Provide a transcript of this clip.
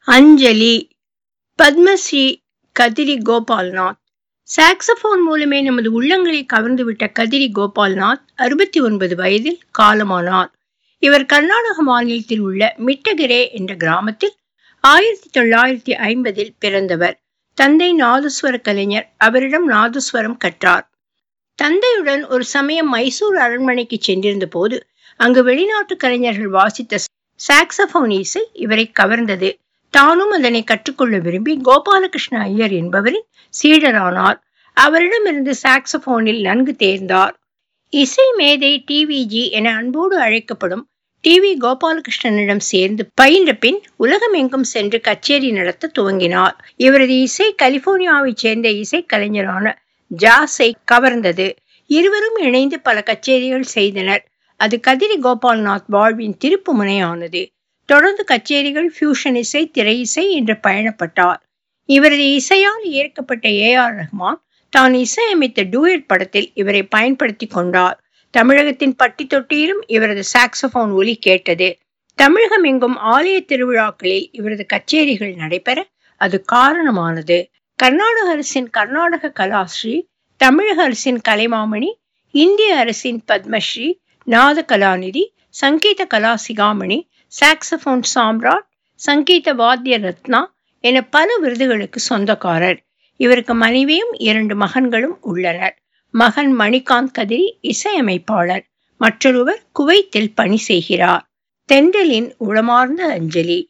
அஞ்சலி. Padmashri Kadri Gopalnath. Saxophone மூலமே நமது உள்ளங்களை கவர்ந்துவிட்ட கதிரி கோபால்நாத் 69 வயதில் காலமானார். இவர் கர்நாடக மாநிலத்தில் உள்ள மிட்டகெரே என்ற கிராமத்தில் 1950 பிறந்தவர். தந்தை நாதஸ்வர கலைஞர். அவரிடம் நாதஸ்வரம் கற்றார். தந்தையுடன் ஒரு சமயம் மைசூர் அரண்மனைக்கு சென்றிருந்த போது அங்கு வெளிநாட்டு கலைஞர்கள் வாசித்த சாக்ஸபோன் இசை இவரை கவர்ந்தது. தானும் அதனை கற்றுக்கொள்ள விரும்பி கோபாலகிருஷ்ண ஐயர் என்பவரின் சீடரானார். அவரிடமிருந்து சாக்ஸபோனில் நன்கு தேர்ந்தார். இசை மேதை டிவிஜி என அன்போடு அழைக்கப்படும் டிவி கோபாலகிருஷ்ணனிடம் சேர்ந்து பயின்ற பின் உலகமெங்கும் சென்று கச்சேரி நடத்த துவங்கினார். இவரது இசை கலிபோர்னியாவைச் சேர்ந்த இசை கலைஞரான ஜாஸை கவர்ந்தது. இருவரும் இணைந்து பல கச்சேரிகள் செய்தனர். அது கதிரி கோபால்நாத் வாழ்வின் திருப்பு முனையானது. தொடர்ந்து கச்சேரிகள், ஃபியூஷன் இசை, திரை இசை என்று பயணப்பட்டார். இவரது இசையால் ஈர்க்கப்பட்ட ஏஆர் ரஹ்மான் தான் இசையமைத்த டூயட் படத்தில் இவரை பயன்படுத்தி கொண்டார். தமிழகத்தின் பட்டி தொட்டியிலும் இவரது சாக்ஸபோன் ஒலி கேட்டது. தமிழகம் எங்கும் ஆலய திருவிழாக்களில் இவரது கச்சேரிகள் நடைபெற அது காரணமானது. கர்நாடக அரசின் கர்நாடக கலாஸ்ரீ, தமிழக அரசின் கலைமாமணி, இந்திய அரசின் பத்மஸ்ரீ, நாத கலாநிதி, சங்கீத கலாசிகாமணி, சாக்ஸபோன் சாம்ராட், சங்கீத வாத்திய ரத்னா என பல விருதுகளுக்கு சொந்தக்காரர். இவருக்கு மனைவியும் 2 மகன்களும் உள்ளனர். மகன் மணிகாந்த் கதிரி இசையமைப்பாளர். மற்றொருவர் குவைத்தில் பணி செய்கிறார். தென்றலின் உளமார்ந்த அஞ்சலி.